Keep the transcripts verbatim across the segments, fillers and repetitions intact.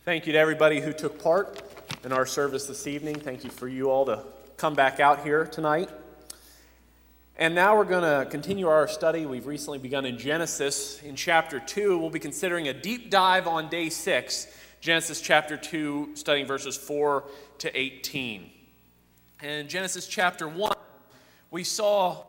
Thank you to everybody who took part in our service this evening. Thank you for you all to come back out here tonight. And now we're going to continue our study. We've recently begun in Genesis. In chapter two, we'll be considering a deep dive on day six, Genesis chapter two, studying verses four to eighteen. And in Genesis chapter one, we saw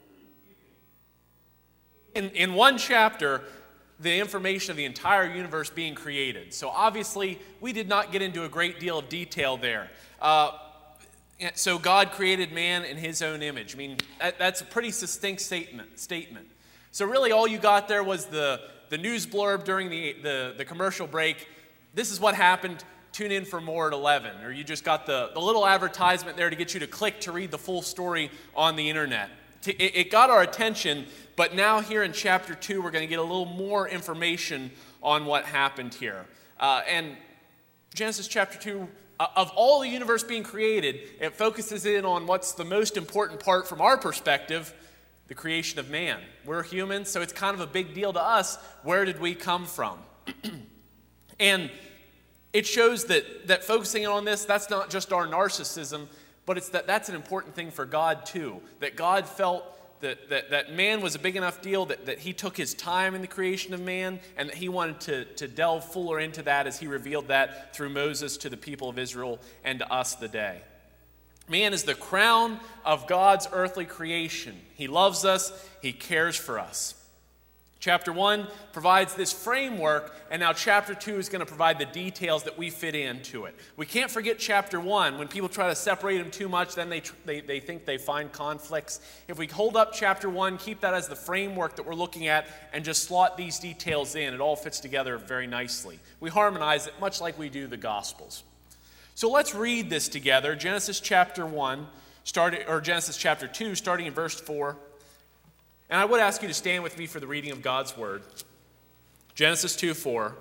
in, in one chapter the information of the entire universe being created. So obviously, we did not get into a great deal of detail there. Uh, so God created man in his own image. I mean, that, that's a pretty succinct statement. statement. So really all you got there was the, the news blurb during the, the, the commercial break. This is what happened. Tune in for more at eleven. Or you just got the, the little advertisement there to get you to click to read the full story on the internet. It, it got our attention, but now here in chapter two, we're going to get a little more information on what happened here. Uh, and Genesis chapter two, uh, of all the universe being created, it focuses in on what's the most important part from our perspective, the creation of man. We're humans, so it's kind of a big deal to us. Where did we come from? And it shows that, that focusing on this, that's not just our narcissism, but it's that that's an important thing for God too. That God felt that, that, that man was a big enough deal that, that he took his time in the creation of man, and that he wanted to, to delve fuller into that as he revealed that through Moses to the people of Israel and to us today. Man is the crown of God's earthly creation. He loves us. He cares for us. Chapter one provides this framework, and now chapter two is going to provide the details that we fit into it. We can't forget chapter one. When people try to separate them too much, then they, they, they think they find conflicts. If we hold up chapter one, keep that as the framework that we're looking at, and just slot these details in, it all fits together very nicely. We harmonize it much like we do the Gospels. So let's read this together. Genesis chapter one, started, or Genesis chapter two, starting in verse four. And I would ask you to stand with me for the reading of God's word. Genesis two four.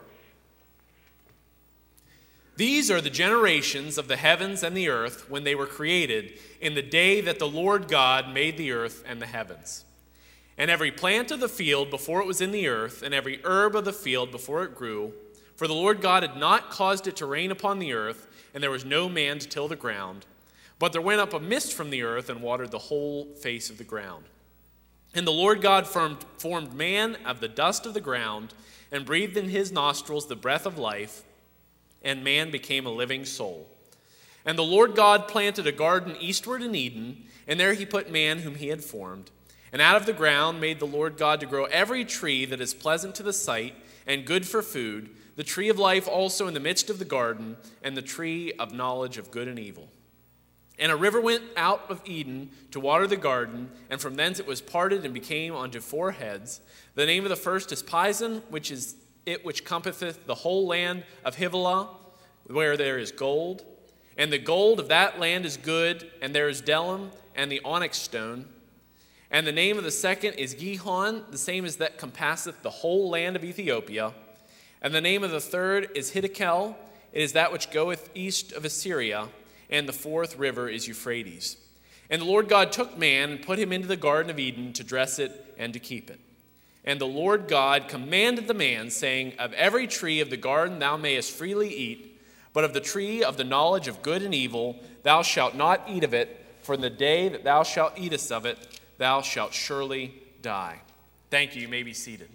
These are the generations of the heavens and the earth when they were created, in the day that the Lord God made the earth and the heavens. And every plant of the field before it was in the earth, and every herb of the field before it grew, for the Lord God had not caused it to rain upon the earth, and there was no man to till the ground. But there went up a mist from the earth and watered the whole face of the ground. And the Lord God formed, formed man of the dust of the ground and breathed in his nostrils the breath of life, and man became a living soul. And the Lord God planted a garden eastward in Eden, and there he put man whom he had formed. And out of the ground made the Lord God to grow every tree that is pleasant to the sight and good for food, the tree of life also in the midst of the garden, and the tree of knowledge of good and evil. And a river went out of Eden to water the garden, and from thence it was parted and became unto four heads. The name of the first is Pison, which is it which compasseth the whole land of Havilah, where there is gold. And the gold of that land is good, and there is Delim, and the onyx stone. And the name of the second is Gihon, the same as that compasseth the whole land of Ethiopia. And the name of the third is Hiddekel, it is that which goeth east of Assyria. And the fourth river is Euphrates. And the Lord God took man and put him into the Garden of Eden to dress it and to keep it. And the Lord God commanded the man, saying, Of every tree of the garden thou mayest freely eat, but of the tree of the knowledge of good and evil thou shalt not eat of it, for in the day that thou shalt eatest of it, thou shalt surely die. Thank you. You may be seated.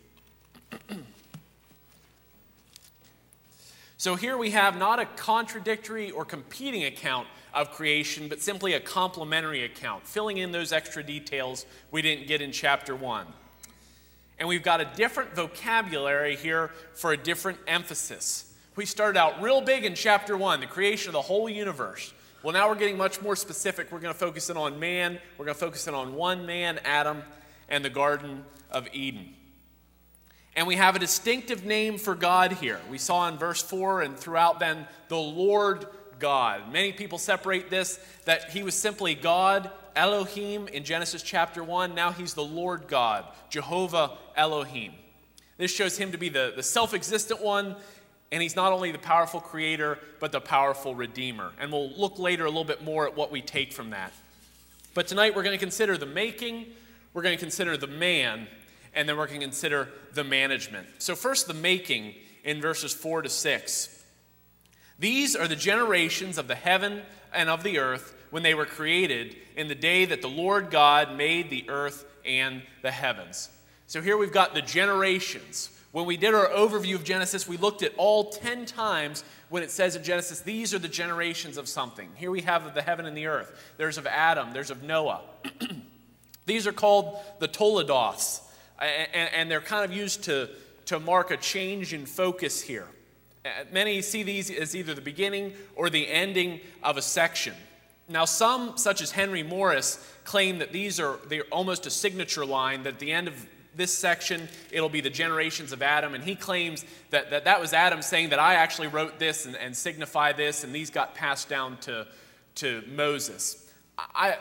So here we have not a contradictory or competing account of creation, but simply a complementary account, filling in those extra details we didn't get in chapter one. And we've got a different vocabulary here for a different emphasis. We started out real big in chapter one, the creation of the whole universe. Well, now we're getting much more specific. We're going to focus in on man. We're going to focus in on one man, Adam, and the Garden of Eden. And we have a distinctive name for God here. We saw in verse four and throughout then, the Lord God. Many people separate this, that he was simply God, Elohim, in Genesis chapter one. Now he's the Lord God, Jehovah Elohim. This shows him to be the, the self-existent one, and he's not only the powerful creator, but the powerful redeemer. And we'll look later a little bit more at what we take from that. But tonight we're going to consider the making, we're going to consider the man, and then we're going to consider the management. So first, the making in verses four to six. These are the generations of the heaven and of the earth when they were created in the day that the Lord God made the earth and the heavens. So here we've got the generations. When we did our overview of Genesis, we looked at all ten times when it says in Genesis, these are the generations of something. Here we have of the heaven and the earth. There's of Adam. There's of Noah. These are called the Toledoths, and they're kind of used to, to mark a change in focus here. Many see these as either the beginning or the ending of a section. Now, some, such as Henry Morris, claim that these are they're almost a signature line, that at the end of this section, it'll be the generations of Adam, and he claims that that, that was Adam saying that I actually wrote this and, and signify this, and these got passed down to, to Moses. I,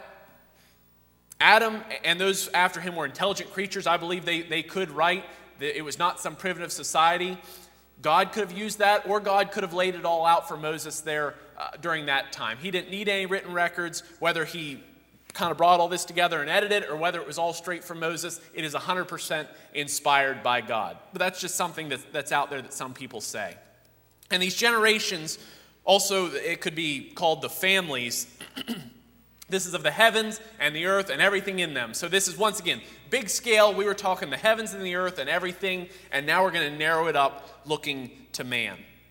Adam and those after him were intelligent creatures. I believe they, they could write. It was not some primitive society. God could have used that, or God could have laid it all out for Moses there uh, during that time. He didn't need any written records, whether he kind of brought all this together and edited it, or whether it was all straight from Moses. It is one hundred percent inspired by God. But that's just something that, that's out there that some people say. And these generations, also, it could be called the families. This is of the heavens and the earth and everything in them. So this is, once again, big scale. We were talking the heavens and the earth and everything, and now we're going to narrow it up looking to man.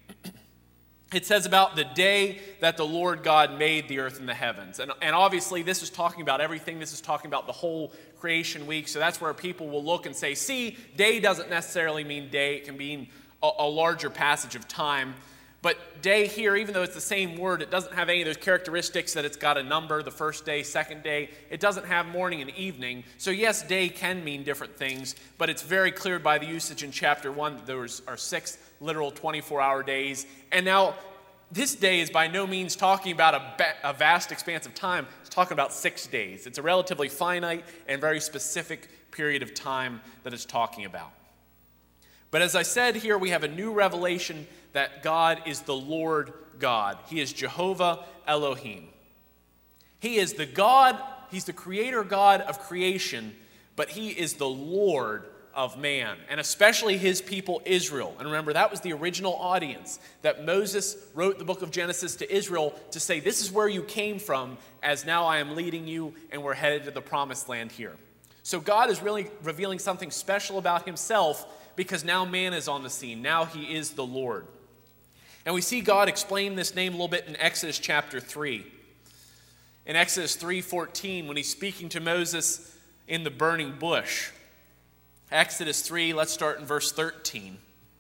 It says about the day that the Lord God made the earth and the heavens. And, and obviously, this is talking about everything. This is talking about the whole creation week. So that's where people will look and say, see, day doesn't necessarily mean day. It can mean a, a larger passage of time. But day here, even though it's the same word, it doesn't have any of those characteristics that it's got a number, the first day, second day. It doesn't have morning and evening. So yes, day can mean different things, but it's very clear by the usage in chapter one that there are six literal twenty-four hour days. And now, this day is by no means talking about a, ba- a vast expanse of time. It's talking about six days. It's a relatively finite and very specific period of time that it's talking about. But as I said here, we have a new revelation that God is the Lord God. He is Jehovah Elohim. He is the God, he's the creator God of creation, but he is the Lord of man, and especially his people Israel. And remember, that was the original audience that Moses wrote the book of Genesis to Israel to say, this is where you came from, as now I am leading you, and we're headed to the promised land here. So God is really revealing something special about himself, because now man is on the scene. Now he is the Lord. And we see God explain this name a little bit in Exodus chapter three. In Exodus three fourteen, when he's speaking to Moses in the burning bush. Exodus three, let's start in verse thirteen.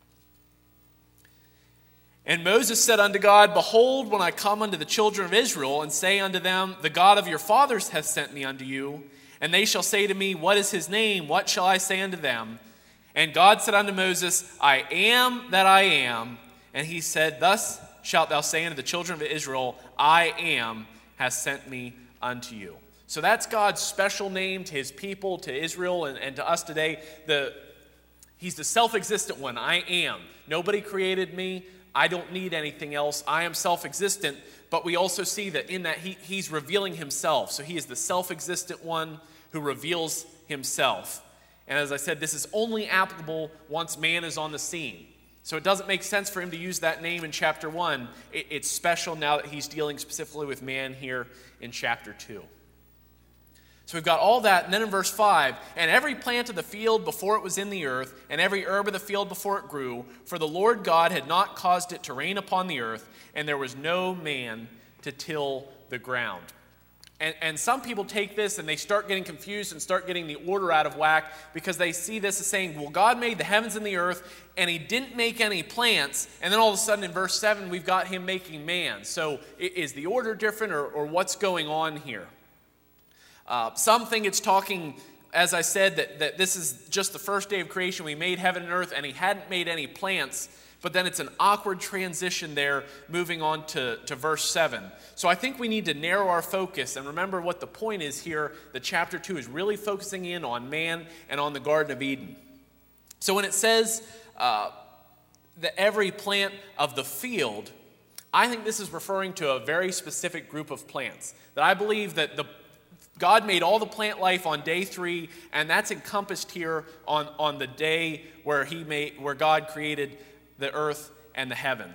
And Moses said unto God, behold, when I come unto the children of Israel, and say unto them, the God of your fathers hath sent me unto you, and they shall say to me, what is his name? What shall I say unto them? And God said unto Moses, I am that I am. And he said, thus shalt thou say unto the children of Israel, I am has sent me unto you. So that's God's special name to his people, to Israel, and, and to us today. The, he's the self-existent one. I am. Nobody created me. I don't need anything else. I am self-existent. But we also see that in that he, he's revealing himself. So he is the self-existent one who reveals himself. And as I said, this is only applicable once man is on the scene. So it doesn't make sense for him to use that name in chapter one. It, it's special now that he's dealing specifically with man here in chapter two. So we've got all that, and then in verse five, and every plant of the field before it was in the earth, and every herb of the field before it grew, for the Lord God had not caused it to rain upon the earth, and there was no man to till the ground. And, and some people take this and they start getting confused and start getting the order out of whack, because they see this as saying, well, God made the heavens and the earth, and he didn't make any plants, and then all of a sudden in verse seven, we've got him making man. So is the order different, or, or what's going on here? Uh, some think it's talking, as I said, that, that this is just the first day of creation. We made heaven and earth, and he hadn't made any plants. But then it's an awkward transition there, moving on to, to verse seven. So I think we need to narrow our focus and remember what the point is here, that chapter two is really focusing in on man and on the Garden of Eden. So when it says uh, that every plant of the field, I think this is referring to a very specific group of plants. That I believe that the God made all the plant life on day three, and that's encompassed here on, on the day where he made, where God created the earth and the heavens.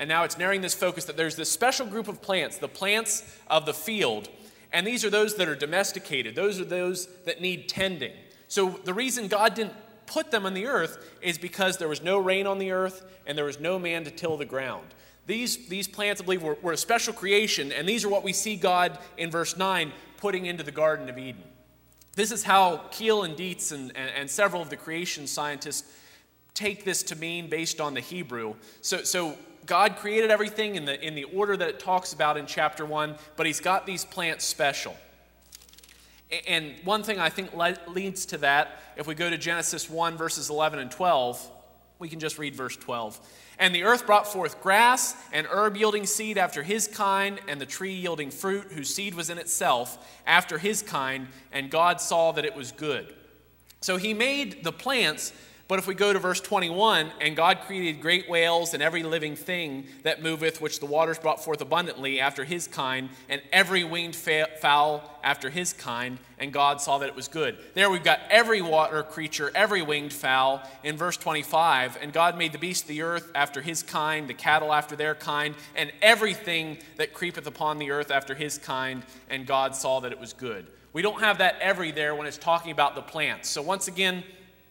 And now it's narrowing this focus that there's this special group of plants, the plants of the field. And these are those that are domesticated. Those are those that need tending. So the reason God didn't put them on the earth is because there was no rain on the earth and there was no man to till the ground. These, these plants, I believe, were, were a special creation, and these are what we see God in verse nine putting into the Garden of Eden. This is how Keel and Dietz and, and, and several of the creation scientists take this to mean based on the Hebrew. So, so God created everything in the, in the order that it talks about in chapter one, but he's got these plants special. And one thing I think le- leads to that, if we go to Genesis one, verses eleven and twelve, we can just read verse twelve. And the earth brought forth grass, and herb yielding seed after his kind, and the tree yielding fruit, whose seed was in itself after his kind, and God saw that it was good. So he made the plants, but if we go to verse twenty-one, and God created great whales and every living thing that moveth, which the waters brought forth abundantly after his kind, and every winged fowl after his kind, and God saw that it was good. There we've got every water creature, every winged fowl in verse twenty-five, and God made the beasts of the earth after his kind, the cattle after their kind, and everything that creepeth upon the earth after his kind, and God saw that it was good. We don't have that every there when it's talking about the plants. So once again,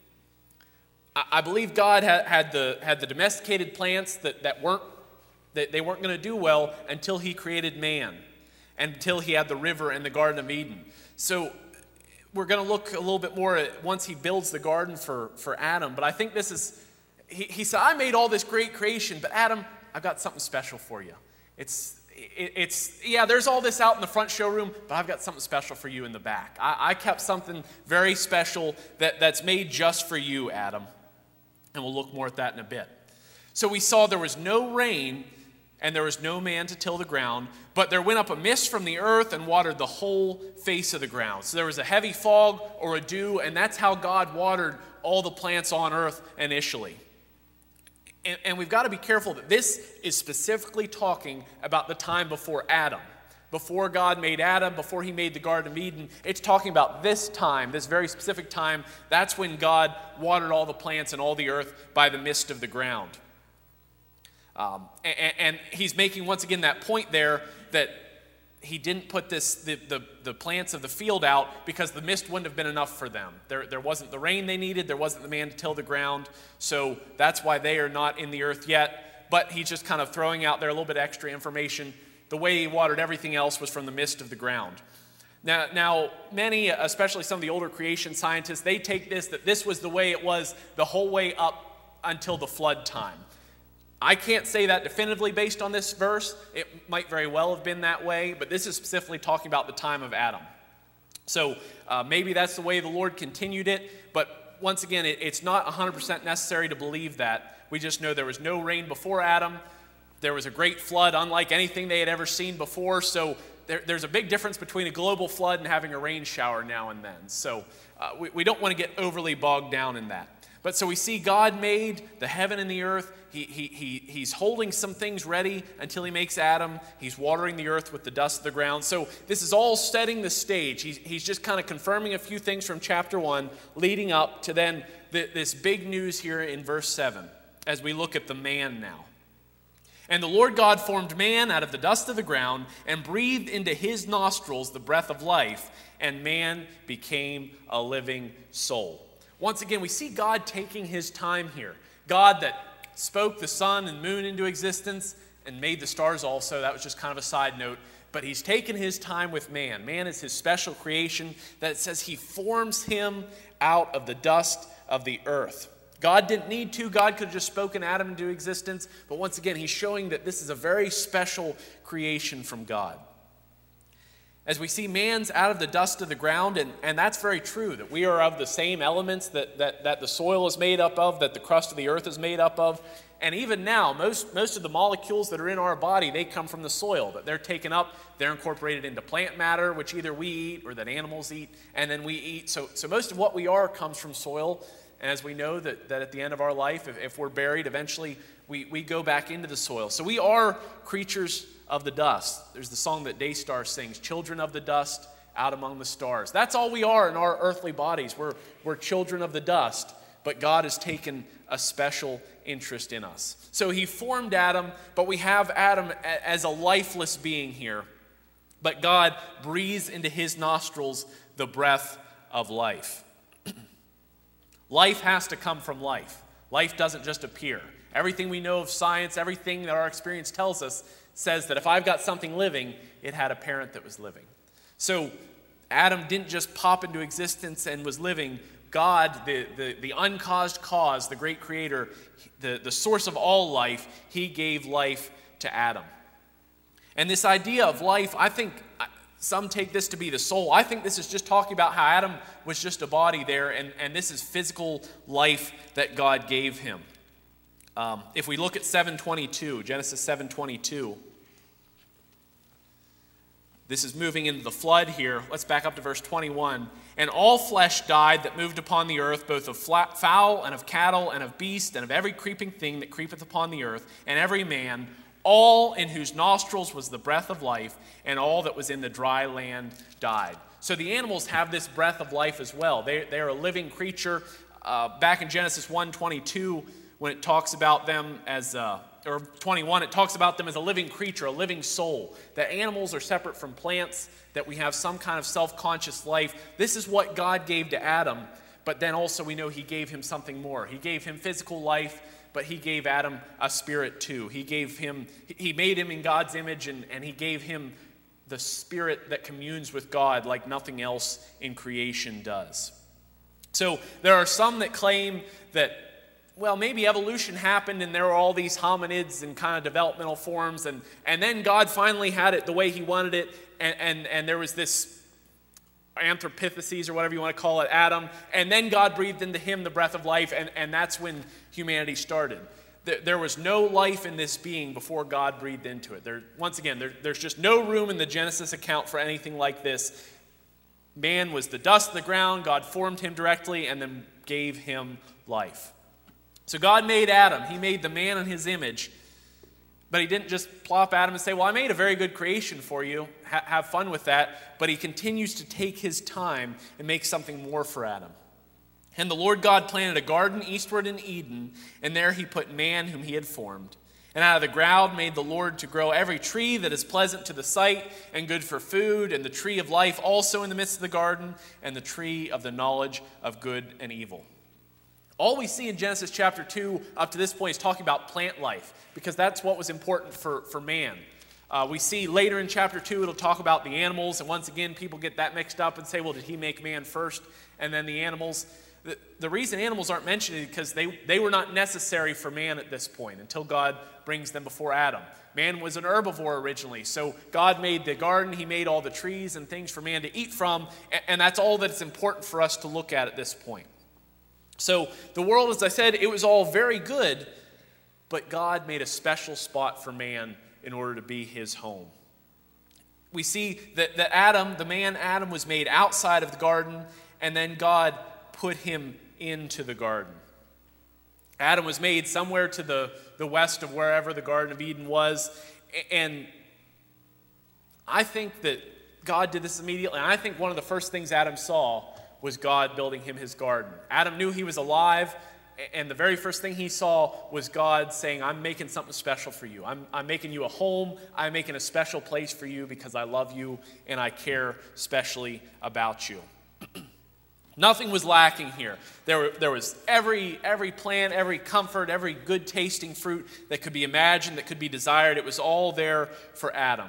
I believe God had, had the had the domesticated plants that, that weren't that they weren't going to do well until he created man, until he had the river and the Garden of Eden. So we're going to look a little bit more at once he builds the garden for, for Adam. But I think this is, he, he said, I made all this great creation, but Adam, I've got something special for you. It's it, it's yeah, there's all this out in the front showroom, but I've got something special for you in the back. I, I kept something very special that, that's made just for you, Adam. And we'll look more at that in a bit. So we saw there was no rain, and there was no man to till the ground, but there went up a mist from the earth and watered the whole face of the ground. So there was a heavy fog or a dew, and that's how God watered all the plants on earth initially. And, and we've got to be careful that this is specifically talking about the time before Adam. Before God made Adam, before he made the Garden of Eden, it's talking about this time, this very specific time. That's when God watered all the plants and all the earth by the mist of the ground. Um, and, and he's making, once again, that point there that he didn't put this the, the, the plants of the field out because the mist wouldn't have been enough for them. There, there wasn't the rain they needed. There wasn't the man to till the ground. So that's why they are not in the earth yet. But he's just kind of throwing out there a little bit extra information. The way he watered everything else was from the mist of the ground. Now, now, many, especially some of the older creation scientists, they take this, that this was the way it was the whole way up until the flood time. I can't say that definitively based on this verse. It might very well have been that way, but this is specifically talking about the time of Adam. So uh, maybe that's the way the Lord continued it, but once again, it, it's not one hundred percent necessary to believe that. We just know there was no rain before Adam. There was a great flood, unlike anything they had ever seen before. So there, there's a big difference between a global flood and having a rain shower now and then. So uh, we, we don't want to get overly bogged down in that. But so we see God made the heaven and the earth. He, he, he, he's holding some things ready until he makes Adam. He's watering the earth with the dust of the ground. So this is all setting the stage. He's, he's just kind of confirming a few things from chapter one, leading up to then the, this big news here in verse seven, as we look at the man now. And the Lord God formed man out of the dust of the ground and breathed into his nostrils the breath of life, and man became a living soul. Once again, we see God taking his time here. God that spoke the sun and moon into existence and made the stars also. That was just kind of a side note. But he's taken his time with man. Man is his special creation that says he forms him out of the dust of the earth. God didn't need to. God could have just spoken Adam into existence. But once again, he's showing that this is a very special creation from God. As we see man's out of the dust of the ground, and, and that's very true, that we are of the same elements that, that, that the soil is made up of, that the crust of the earth is made up of. And even now, most, most of the molecules that are in our body, they come from the soil, that they're taken up, they're incorporated into plant matter, which either we eat or that animals eat, and then we eat. So, so most of what we are comes from soil. And as we know that, that at the end of our life, if, if we're buried, eventually we, we go back into the soil. So we are creatures of the dust. There's the song that Daystar sings, children of the dust out among the stars. That's all we are in our earthly bodies. We're, we're children of the dust, but God has taken a special interest in us. So he formed Adam, but we have Adam as a lifeless being here. But God breathes into his nostrils the breath of life. Life has to come from life. Life doesn't just appear. Everything we know of science, everything that our experience tells us, says that if I've got something living, it had a parent that was living. So Adam didn't just pop into existence and was living. God, the, the, the uncaused cause, the great creator, the, the source of all life, he gave life to Adam. And this idea of life, I think some take this to be the soul. I think this is just talking about how Adam was just a body there, and, and this is physical life that God gave him. Um, if we look at seven twenty-two, Genesis seven twenty-two, this is moving into the flood here. Let's back up to verse twenty-one. And all flesh died that moved upon the earth, both of fowl and of cattle and of beast and of every creeping thing that creepeth upon the earth, and every man, all in whose nostrils was the breath of life, and all that was in the dry land died. So the animals have this breath of life as well. They, they are a living creature. Uh, back in Genesis one twenty-two, when it talks about them as, uh, or twenty-one, it talks about them as a living creature, a living soul. That animals are separate from plants, that we have some kind of self-conscious life. This is what God gave to Adam, but then also we know he gave him something more. He gave him physical life, but he gave Adam a spirit too. He gave him, he made him in God's image, and, and he gave him the spirit that communes with God like nothing else in creation does. So there are some that claim that, well, maybe evolution happened and there were all these hominids and kind of developmental forms, and, and then God finally had it the way he wanted it, and, and, and there was this Anthropithecus, or whatever you want to call it, Adam, and then God breathed into him the breath of life, and, and that's when humanity started. There, there was no life in this being before God breathed into it. There, once again, there, there's just no room in the Genesis account for anything like this. Man was the dust of the ground. God formed him directly and then gave him life. So God made Adam. He made the man in his image. But he didn't just plop Adam and say, well, I made a very good creation for you. Ha- have fun with that. But he continues to take his time and make something more for Adam. And the Lord God planted a garden eastward in Eden, and there he put man whom he had formed. And out of the ground made the Lord to grow every tree that is pleasant to the sight and good for food, and the tree of life also in the midst of the garden, and the tree of the knowledge of good and evil. All we see in Genesis chapter two up to this point is talking about plant life, because that's what was important for, for man. Uh, we see later in chapter two, it'll talk about the animals, and once again, people get that mixed up and say, well, did he make man first and then the animals? The, the reason animals aren't mentioned is because they, they were not necessary for man at this point until God brings them before Adam. Man was an herbivore originally, so God made the garden, he made all the trees and things for man to eat from, and, and that's all that's important for us to look at at this point. So the world, as I said, it was all very good, but God made a special spot for man in order to be his home. We see that, that Adam, the man Adam, was made outside of the garden, and then God put him into the garden. Adam was made somewhere to the, the west of wherever the Garden of Eden was, and I think that God did this immediately. And I think one of the first things Adam saw was God building him his garden. Adam knew he was alive, and the very first thing he saw was God saying, I'm making something special for you. I'm, I'm making you a home. I'm making a special place for you because I love you and I care specially about you. Nothing was lacking here. There, were, there was every, every plant, every comfort, every good tasting fruit that could be imagined, that could be desired. It was all there for Adam.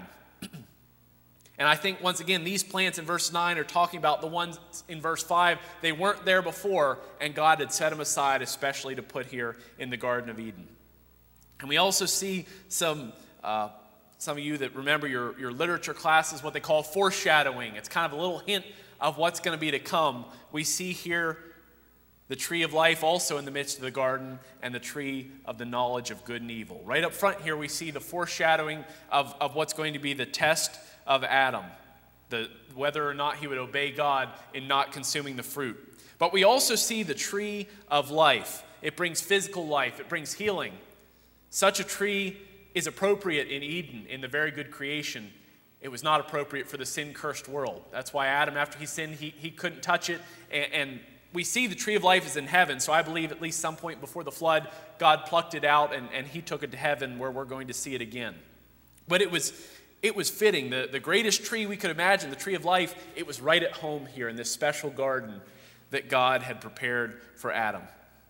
And I think, once again, these plants in verse nine are talking about the ones in verse five. They weren't there before, and God had set them aside especially to put here in the Garden of Eden. And we also see some, uh, some of you that remember your, your literature classes, what they call foreshadowing. It's kind of a little hint of what's going to be to come. We see here the tree of life also in the midst of the garden, and the tree of the knowledge of good and evil. Right up front here we see the foreshadowing of, of what's going to be the test of Adam, the, whether or not he would obey God in not consuming the fruit. But we also see the tree of life. It brings physical life. It brings healing. Such a tree is appropriate in Eden, in the very good creation. It was not appropriate for the sin-cursed world. That's why Adam, after he sinned, he, he couldn't touch it, and, and we see the tree of life is in heaven, so I believe at least some point before the flood, God plucked it out and, and he took it to heaven where we're going to see it again. But it was it was fitting. The, the greatest tree we could imagine, the tree of life, it was right at home here in this special garden that God had prepared for Adam.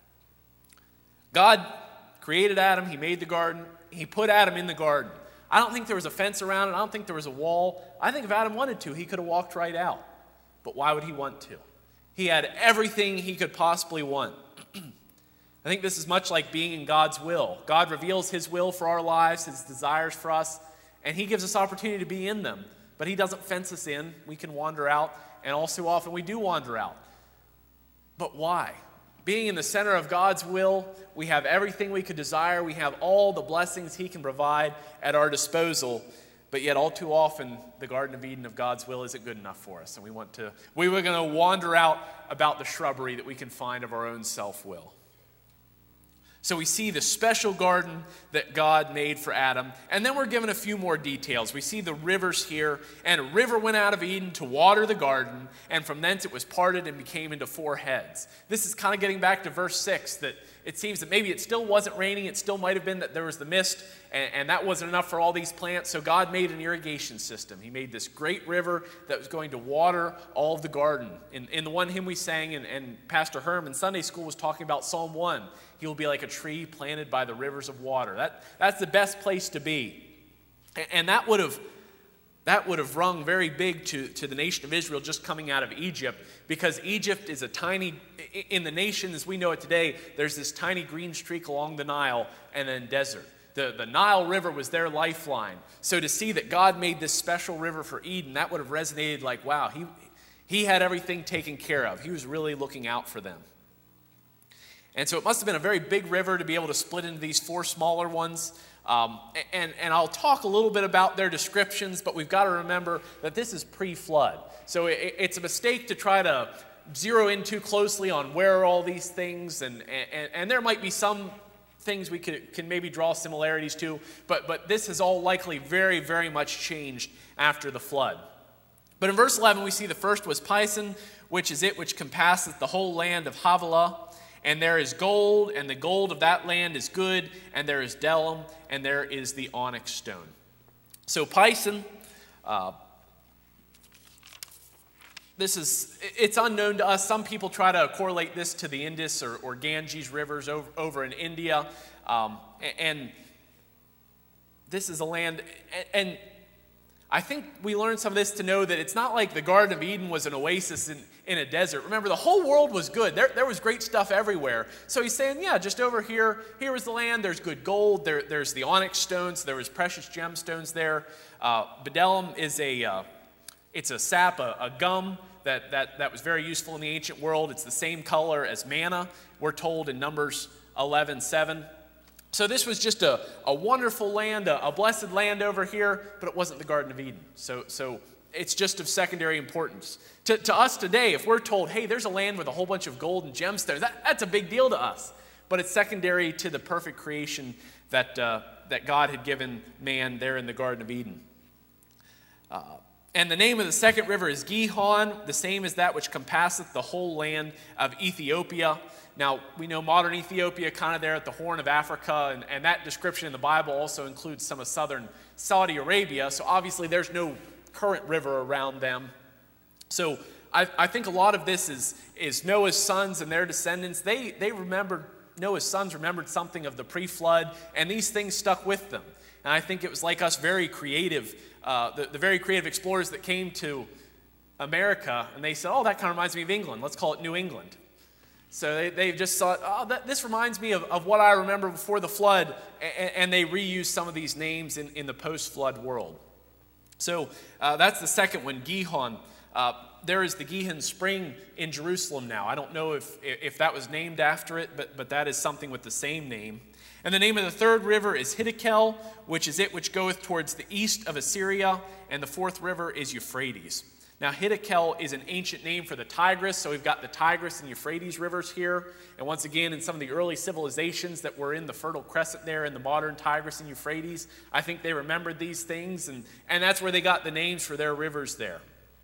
God created Adam, he made the garden, he put Adam in the garden. I don't think there was a fence around it, I don't think there was a wall. I think if Adam wanted to, he could have walked right out. But why would he want to? He had everything he could possibly want. I think this is much like being in God's will. God reveals his will for our lives, his desires for us, and he gives us opportunity to be in them. But he doesn't fence us in. We can wander out, and all too often we do wander out. But why? Being in the center of God's will, we have everything we could desire. We have all the blessings he can provide at our disposal. But yet all too often, the Garden of Eden of God's will isn't good enough for us. And we want to, we were going to wander out about the shrubbery that we can find of our own self-will. So we see the special garden that God made for Adam. And then we're given a few more details. We see the rivers here. And a river went out of Eden to water the garden. And from thence it was parted and became into four heads. This is kind of getting back to verse six, that it seems that maybe it still wasn't raining. It still might have been that there was the mist. And, and that wasn't enough for all these plants. So God made an irrigation system. He made this great river that was going to water all of the garden. In, in the one hymn we sang, and, and Pastor Herm in Sunday school was talking about Psalm one. He will be like a tree planted by the rivers of water. That, that's the best place to be. And, and that would have that would have rung very big to, to the nation of Israel just coming out of Egypt, because Egypt is a tiny, in the nation as we know it today, there's this tiny green streak along the Nile and then desert. The, the Nile River was their lifeline. So to see that God made this special river for Eden, that would have resonated like, wow, he, he had everything taken care of. He was really looking out for them. And so it must have been a very big river to be able to split into these four smaller ones. Um, and, and I'll talk a little bit about their descriptions, but we've got to remember that this is pre-flood. So it, it's a mistake to try to zero in too closely on where are all these things. And, and, and there might be some things we could, can maybe draw similarities to, but, but this has all likely very, very much changed after the flood. But in verse eleven, we see the first was Pison, which is it which compasseth the whole land of Havilah. And there is gold, and the gold of that land is good, and there is bdellium, and there is the onyx stone. So Pison, uh, this is, it's unknown to us. Some people try to correlate this to the Indus or, or Ganges rivers over, over in India. Um, and this is a land, and, and I think we learned some of this to know that it's not like the Garden of Eden was an oasis in, in a desert. Remember, the whole world was good. There, there was great stuff everywhere. So he's saying, yeah, just over here, here is the land. There's good gold. There, there's the onyx stones. There was precious gemstones there. Uh, bdellium is a, uh, it's a sap, a, a gum that, that, that was very useful in the ancient world. It's the same color as manna, we're told in Numbers eleven seven. So this was just a, a wonderful land, a, a blessed land over here, but it wasn't the Garden of Eden. So, so it's just of secondary importance. To, to us today, if we're told, hey, there's a land with a whole bunch of gold and gemstones, that, that's a big deal to us. But it's secondary to the perfect creation that, uh, that God had given man there in the Garden of Eden. Uh, and the name of the second river is Gihon, the same as that which compasseth the whole land of Ethiopia. Now, we know modern Ethiopia kind of there at the Horn of Africa, and, and that description in the Bible also includes some of southern Saudi Arabia, so obviously there's no current river around them. So I, I think a lot of this is, is Noah's sons and their descendants. They, they remembered, Noah's sons remembered something of the pre-flood, and these things stuck with them. And I think it was like us very creative, uh, the, the very creative explorers that came to America, and they said, oh, that kind of reminds me of England. Let's call it New England. So they, they just thought, oh, that, this reminds me of, of what I remember before the flood, and, and they reused some of these names in, in the post-flood world. So uh, that's the second one, Gihon. Uh, there is the Gihon Spring in Jerusalem now. I don't know if, if that was named after it, but, but that is something with the same name. And the name of the third river is Hiddekel, which is it which goeth towards the east of Assyria, and the fourth river is Euphrates. Now, Hiddekel is an ancient name for the Tigris, so we've got the Tigris and Euphrates rivers here. And once again, in some of the early civilizations that were in the Fertile Crescent there, in the modern Tigris and Euphrates, I think they remembered these things, and, and that's where they got the names for their rivers there.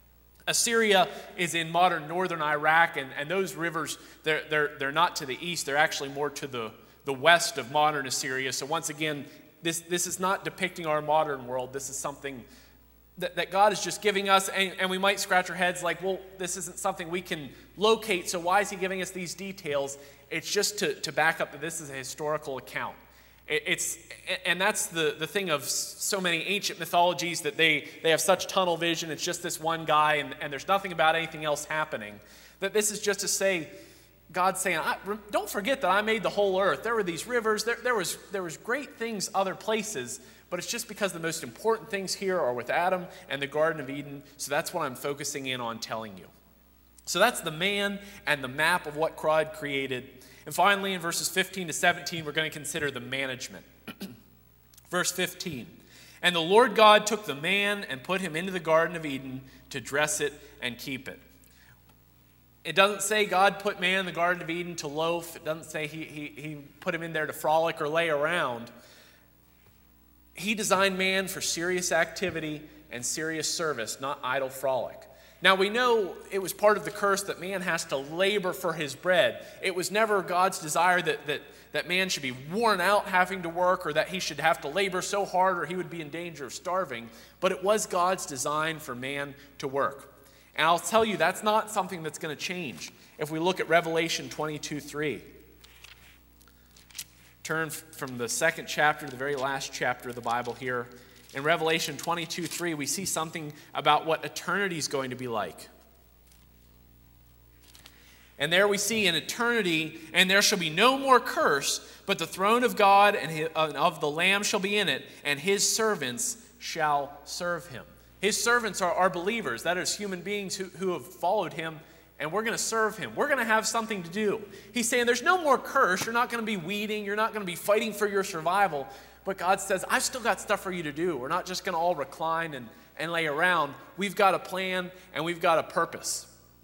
Assyria is in modern northern Iraq, and, and those rivers, they're, they're, they're not to the east, they're actually more to the, the west of modern Assyria. So once again, this, this is not depicting our modern world. This is something that, that God is just giving us, and, and we might scratch our heads like, well, this isn't something we can locate, so why is he giving us these details? It's just to, to back up that this is a historical account. It's, and that's the, the thing of so many ancient mythologies, that they, they have such tunnel vision. It's just this one guy, and, and there's nothing about anything else happening. That this is just to say, God's saying, I, don't forget that I made the whole earth. There were these rivers. There, there, was, there was great things other places, but it's just because the most important things here are with Adam and the Garden of Eden. So that's what I'm focusing in on telling you. So that's the man and the map of what God created. And finally, in verses fifteen to seventeen, we're going to consider the management. Verse fifteen, and the Lord God took the man and put him into the Garden of Eden to dress it and keep it. It doesn't say God put man in the Garden of Eden to loaf. It doesn't say he, he, he put him in there to frolic or lay around. He designed man for serious activity and serious service, not idle frolic. Now, we know it was part of the curse that man has to labor for his bread. It was never God's desire that, that, that man should be worn out having to work, or that he should have to labor so hard or he would be in danger of starving. But it was God's design for man to work. And I'll tell you, that's not something that's going to change. If we look at Revelation twenty-two three. Turn from the second chapter to the very last chapter of the Bible here. In Revelation twenty-two three, we see something about what eternity is going to be like. And there we see in eternity, and there shall be no more curse, but the throne of God and of the Lamb shall be in it, and his servants shall serve him. His servants are, are believers, that is, human beings who, who have followed him, and we're going to serve him. We're going to have something to do. He's saying there's no more curse. You're not going to be weeding. You're not going to be fighting for your survival. But God says, I've still got stuff for you to do. We're not just going to all recline and, and lay around. We've got a plan, and we've got a purpose.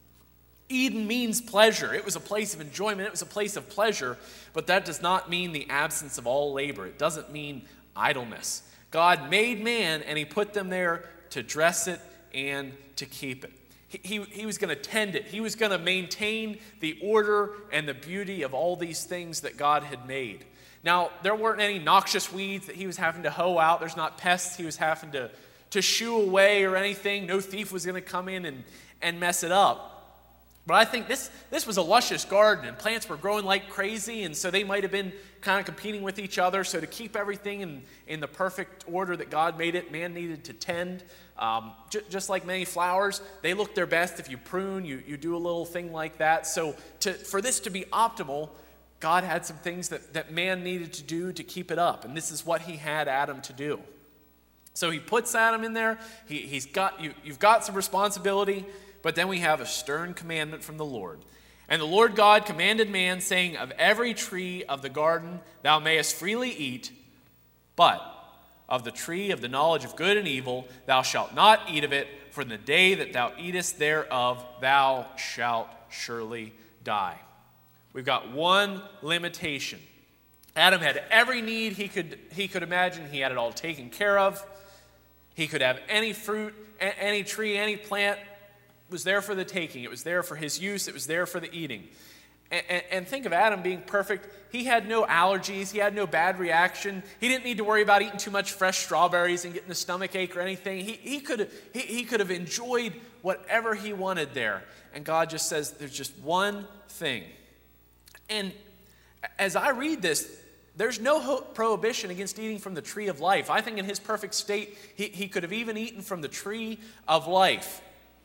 Eden means pleasure. It was a place of enjoyment. It was a place of pleasure. But that does not mean the absence of all labor. It doesn't mean idleness. God made man, and he put them there to dress it and to keep it. He, he, he was going to tend it. He was going to maintain the order and the beauty of all these things that God had made. Now, there weren't any noxious weeds that he was having to hoe out. There's not pests he was having to, to shoo away or anything. No thief was going to come in and, and mess it up. But I think this, this was a luscious garden, and plants were growing like crazy, and so they might have been kind of competing with each other. So to keep everything in, in the perfect order that God made it, man needed to tend. Um, j- just like many flowers, they look their best if you prune, you, you do a little thing like that. So to, for this to be optimal, God had some things that, that man needed to do to keep it up, and this is what he had Adam to do. So he puts Adam in there. He, he's got you, you've got some responsibility. But then we have a stern commandment from the Lord. And the Lord God commanded man, saying, of every tree of the garden thou mayest freely eat, but of the tree of the knowledge of good and evil thou shalt not eat of it, for in the day that thou eatest thereof thou shalt surely die. We've got one limitation. Adam had every need he could, he could imagine. He had it all taken care of. He could have any fruit, any tree, any plant. Was there for the taking. It was there for his use. It was there for the eating. And, and, and think of Adam being perfect. He had no allergies. He had no bad reaction. He didn't need to worry about eating too much fresh strawberries and getting a stomach ache or anything. He, he, could, he, he could have enjoyed whatever he wanted there. And God just says there's just one thing. And as I read this, there's no prohibition against eating from the tree of life. I think in his perfect state, he, he could have even eaten from the tree of life.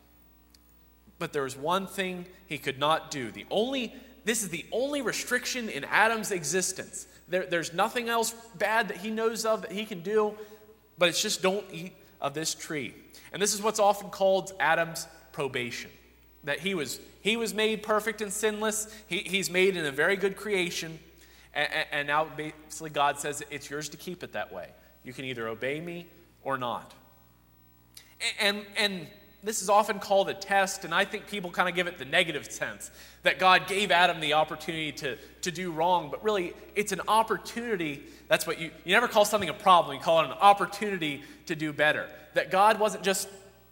But there was one thing he could not do. The only, this is the only restriction in Adam's existence. There, there's nothing else bad that he knows of that he can do, but it's just don't eat of this tree. And this is what's often called Adam's probation. That he was, he was made perfect and sinless. He, he's made in a very good creation. And, and now basically God says it's yours to keep it that way. You can either obey me or not. And, and this is often called a test, and I think people kind of give it the negative sense, that God gave Adam the opportunity to, to do wrong, but really it's an opportunity. That's what you, you never call something a problem, you call it an opportunity to do better. That God wasn't just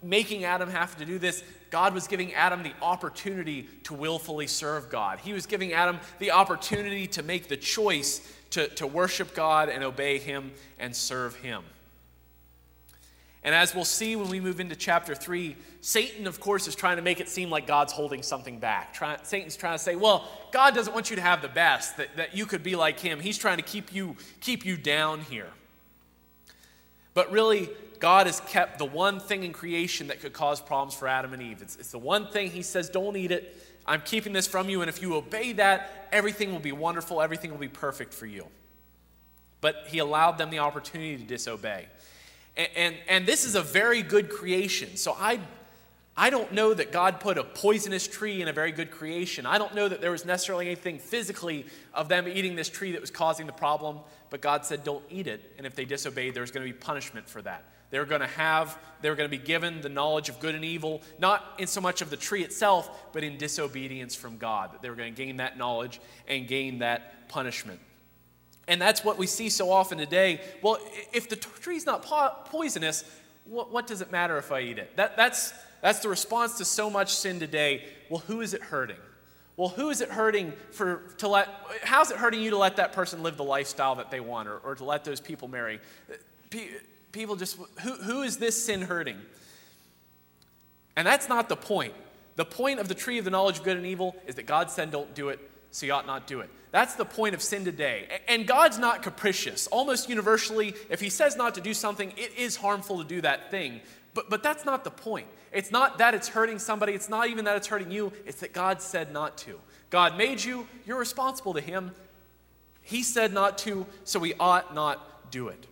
making Adam have to do this, God was giving Adam the opportunity to willfully serve God. He was giving Adam the opportunity to make the choice to, to worship God and obey him and serve him. And as we'll see when we move into chapter three, Satan, of course, is trying to make it seem like God's holding something back. Try, Satan's trying to say, well, God doesn't want you to have the best, that, that you could be like him. He's trying to keep you, keep you down here. But really, God has kept the one thing in creation that could cause problems for Adam and Eve. It's, it's the one thing he says, don't eat it. I'm keeping this from you, and if you obey that, everything will be wonderful, everything will be perfect for you. But he allowed them the opportunity to disobey. And, and, and this is a very good creation. So I, I don't know that God put a poisonous tree in a very good creation. I don't know that there was necessarily anything physically of them eating this tree that was causing the problem, but God said don't eat it, and if they disobeyed, there was going to be punishment for that. They were going to have, they were going to be given the knowledge of good and evil, not in so much of the tree itself, but in disobedience from God, that they were going to gain that knowledge and gain that punishment. And that's what we see so often today. Well, if the tree's not po- poisonous, what, what does it matter if I eat it? That, that's, that's the response to so much sin today. Well, who is it hurting? Well, who is it hurting for to let, how's it hurting you to let that person live the lifestyle that they want, or, or to let those people marry? People just, who, who is this sin hurting? And that's not the point. The point of the tree of the knowledge of good and evil is that God said don't do it, so you ought not do it. That's the point of sin today. And God's not capricious. Almost universally, if he says not to do something, it is harmful to do that thing. But, but that's not the point. It's not that it's hurting somebody. It's not even that it's hurting you. It's that God said not to. God made you. You're responsible to him. He said not to, so we ought not do it.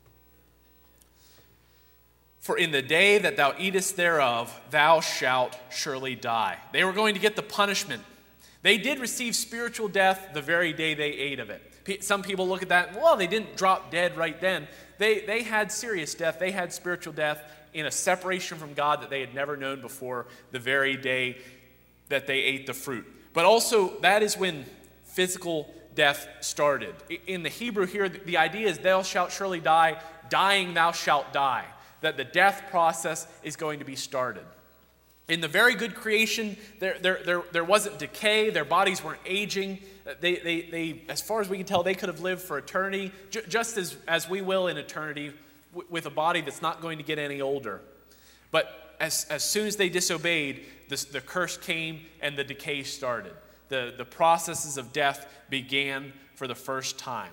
For in the day that thou eatest thereof, thou shalt surely die. They were going to get the punishment. They did receive spiritual death the very day they ate of it. Some people look at that, well, they didn't drop dead right then. They, they had serious death. They had spiritual death in a separation from God that they had never known before the very day that they ate the fruit. But also, that is when physical death started. In the Hebrew here, the idea is thou shalt surely die, dying thou shalt die. That the death process is going to be started. In the very good creation, there, there, there, there wasn't decay. Their bodies weren't aging. They, they, they, as far as we can tell, they could have lived for eternity, ju- just as, as we will in eternity, w- with a body that's not going to get any older. But as, as soon as they disobeyed, this, the curse came and the decay started. The, the processes of death began for the first time.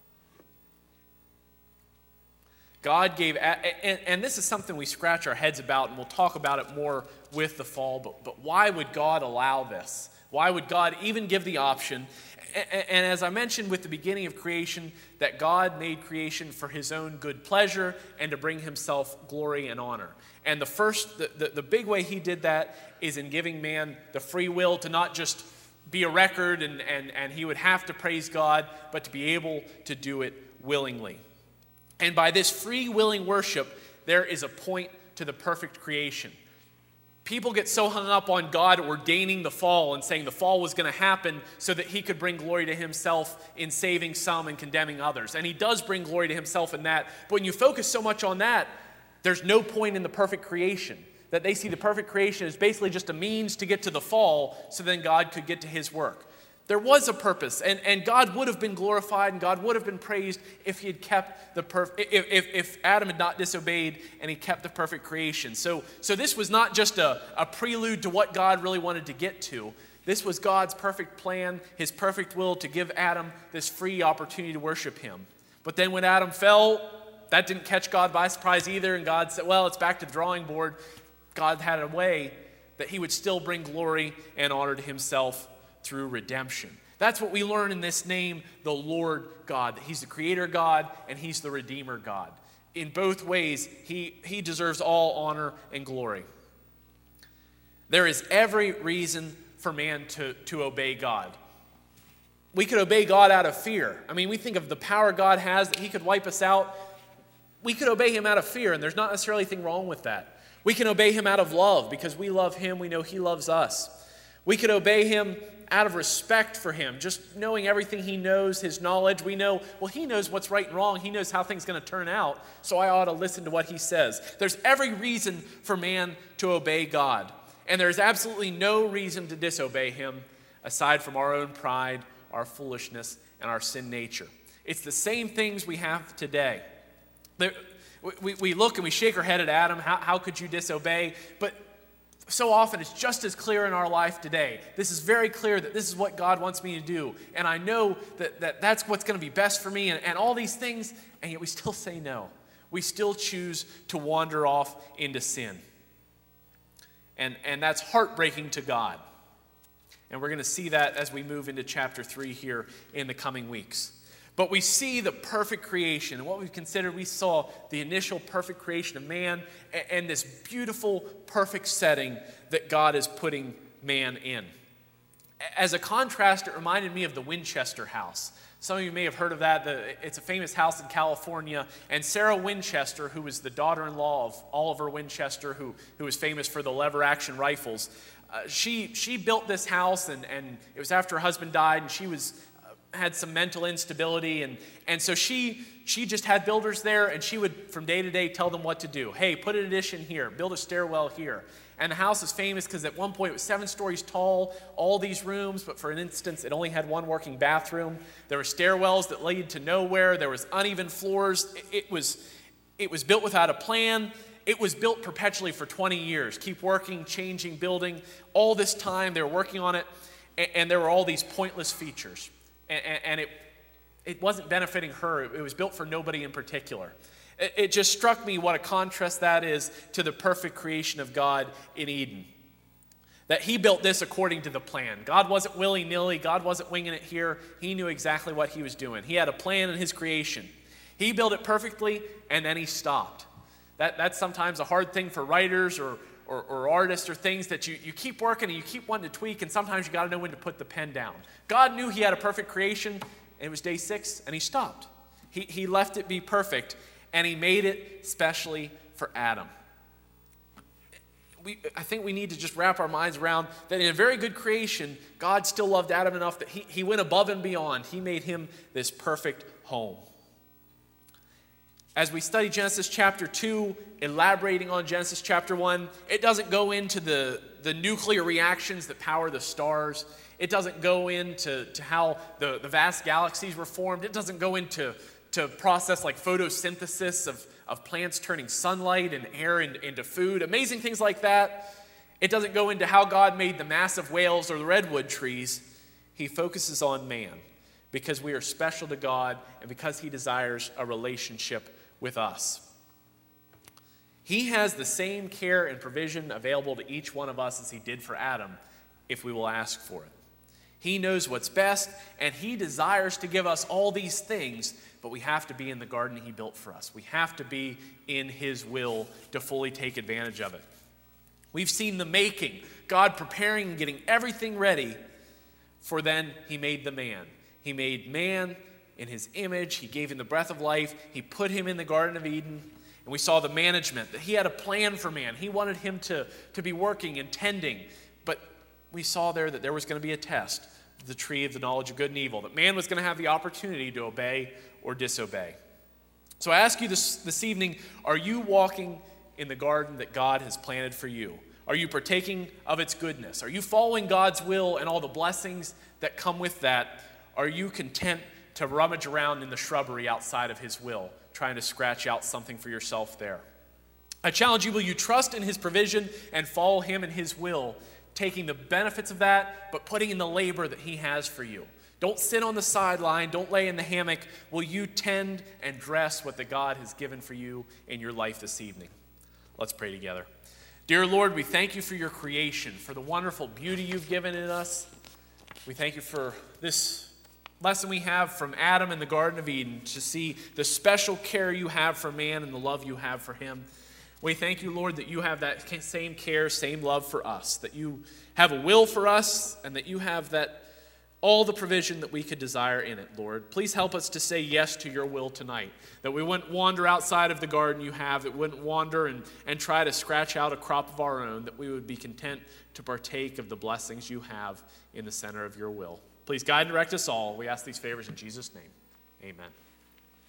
God gave, and, and this is something we scratch our heads about, and we'll talk about it more with the fall, but, but why would God allow this? Why would God even give the option? And, and as I mentioned with the beginning of creation, that God made creation for his own good pleasure and to bring himself glory and honor. And the first, the, the, the big way he did that is in giving man the free will to not just be a record and, and, and he would have to praise God, but to be able to do it willingly. And by this free, willing worship, there is a point to the perfect creation. People get so hung up on God ordaining the fall and saying the fall was going to happen so that he could bring glory to himself in saving some and condemning others. And he does bring glory to himself in that. But when you focus so much on that, there's no point in the perfect creation. That they see the perfect creation as basically just a means to get to the fall so then God could get to his work. There was a purpose, and, and God would have been glorified and God would have been praised if he had kept the perf- if, if, if Adam had not disobeyed and he kept the perfect creation. So, so this was not just a, a prelude to what God really wanted to get to. This was God's perfect plan, his perfect will to give Adam this free opportunity to worship him. But then when Adam fell, that didn't catch God by surprise either, and God said, well, it's back to the drawing board. God had a way that he would still bring glory and honor to himself through redemption. That's what we learn in this name, the Lord God. That he's the creator God and he's the redeemer God. In both ways, he, he deserves all honor and glory. There is every reason for man to, to obey God. We could obey God out of fear. I mean, we think of the power God has, that he could wipe us out. We could obey him out of fear, and there's not necessarily anything wrong with that. We can obey him out of love because we love him, we know he loves us. We could obey him out of respect for him, just knowing everything he knows, his knowledge, we know, well, he knows what's right and wrong. He knows how things are going to turn out, so I ought to listen to what he says. There's every reason for man to obey God, and there's absolutely no reason to disobey him aside from our own pride, our foolishness, and our sin nature. It's the same things we have today. There, we, we look and we shake our head at Adam. How, how could you disobey? But so often it's just as clear in our life today. This is very clear that this is what God wants me to do. And I know that, that that's what's going to be best for me and, and all these things. And yet we still say no. We still choose to wander off into sin. And, and that's heartbreaking to God. And we're going to see that as we move into chapter three here in the coming weeks. But we see the perfect creation. And what we've considered, we saw the initial perfect creation of man and, and this beautiful, perfect setting that God is putting man in. As a contrast, it reminded me of the Winchester house. Some of you may have heard of that. The, it's a famous house in California. And Sarah Winchester, who was the daughter-in-law of Oliver Winchester, who, who was famous for the lever-action rifles, uh, she, she built this house, and, and it was after her husband died, and she was had some mental instability, and, and so she she just had builders there, and she would, from day to day, tell them what to do. Hey, put an addition here, build a stairwell here. And the house is famous because at one point it was seven stories tall, all these rooms, but for an instance, it only had one working bathroom. There were stairwells that led to nowhere. There was uneven floors. It, it was it was built without a plan. It was built perpetually for twenty years. Keep working, changing, building. All this time, they were working on it, and, and there were all these pointless features. And it, it wasn't benefiting her. It was built for nobody in particular. It, it just struck me what a contrast that is to the perfect creation of God in Eden. That he built this according to the plan. God wasn't willy-nilly. God wasn't winging it here. He knew exactly what he was doing. He had a plan in his creation. He built it perfectly, and then he stopped. That, that's sometimes a hard thing for writers or Or, or artists or things that you, you keep working and you keep wanting to tweak, and sometimes you got to know when to put the pen down. God knew he had a perfect creation, and it was day six, and he stopped. He, he left it be perfect, and he made it specially for Adam. We, I think we need to just wrap our minds around that in a very good creation, God still loved Adam enough that he, he went above and beyond. He made him this perfect home. As we study Genesis chapter two, elaborating on Genesis chapter one, it doesn't go into the, the nuclear reactions that power the stars. It doesn't go into to how the, the vast galaxies were formed. It doesn't go into to process like photosynthesis of, of plants turning sunlight and air in, into food. Amazing things like that. It doesn't go into how God made the massive whales or the redwood trees. He focuses on man because we are special to God and because he desires a relationship with us. He has the same care and provision available to each one of us as he did for Adam if we will ask for it. He knows what's best, and he desires to give us all these things, but we have to be in the garden he built for us. We have to be in his will to fully take advantage of it. We've seen the making, God preparing and getting everything ready, for then he made the man. He made man in his image. He gave him the breath of life. He put him in the Garden of Eden. And we saw the management, that he had a plan for man. He wanted him to, to be working and tending. But we saw there that there was going to be a test, the tree of the knowledge of good and evil, that man was going to have the opportunity to obey or disobey. So I ask you this, this evening, are you walking in the garden that God has planted for you? Are you partaking of its goodness? Are you following God's will and all the blessings that come with that? Are you content to rummage around in the shrubbery outside of his will, trying to scratch out something for yourself there? I challenge you, will you trust in his provision and follow him in his will, taking the benefits of that, but putting in the labor that he has for you? Don't sit on the sideline. Don't lay in the hammock. Will you tend and dress what the God has given for you in your life this evening? Let's pray together. Dear Lord, we thank you for your creation, for the wonderful beauty you've given in us. We thank you for this lesson we have from Adam in the Garden of Eden, to see the special care you have for man and the love you have for him. We thank you, Lord, that you have that same care, same love for us, that you have a will for us, and that you have that all the provision that we could desire in it, Lord. Please help us to say yes to your will tonight, that we wouldn't wander outside of the garden you have, that we wouldn't wander and, and try to scratch out a crop of our own, that we would be content to partake of the blessings you have in the center of your will. Please guide and direct us all. We ask these favors in Jesus' name. Amen.